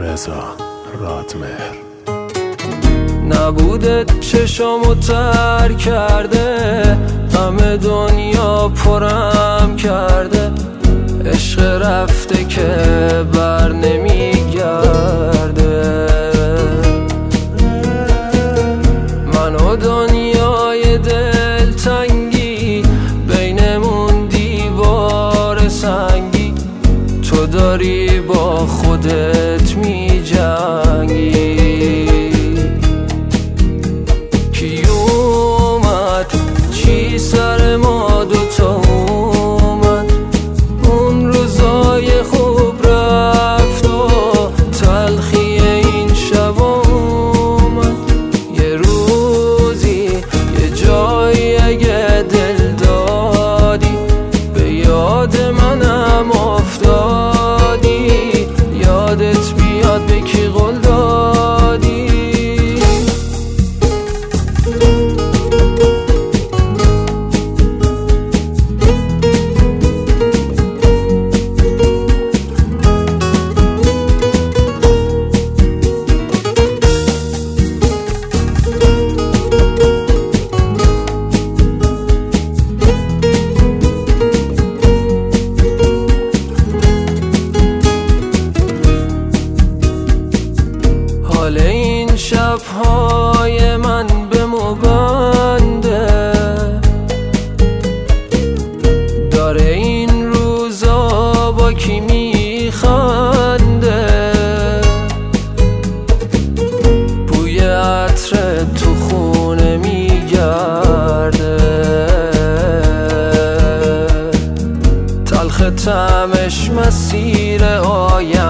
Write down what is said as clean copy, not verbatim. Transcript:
رضا رادمهر. نبودت چشامو تر کرده، غم دنیا پرم کرده، عشق رفته که بر نمیگرده. من و دنیای دلتنگی، بینمون دیوار سنگی، تو داری با خودت میجنگی. کی اومد چی سر ما دوتا اومد، اون روزای خوب رفت و تلخی این شب اومد. یه روزی یه جایی اگه دل دادی، به یاد منم افتادی، یادت بیاد به کی قول دادی. حال این شب‌های من به مبنده، داره این روزا با کی میخنده. بوی عطر تو خونه میگرده، تلخ طعمش مسیر آینده.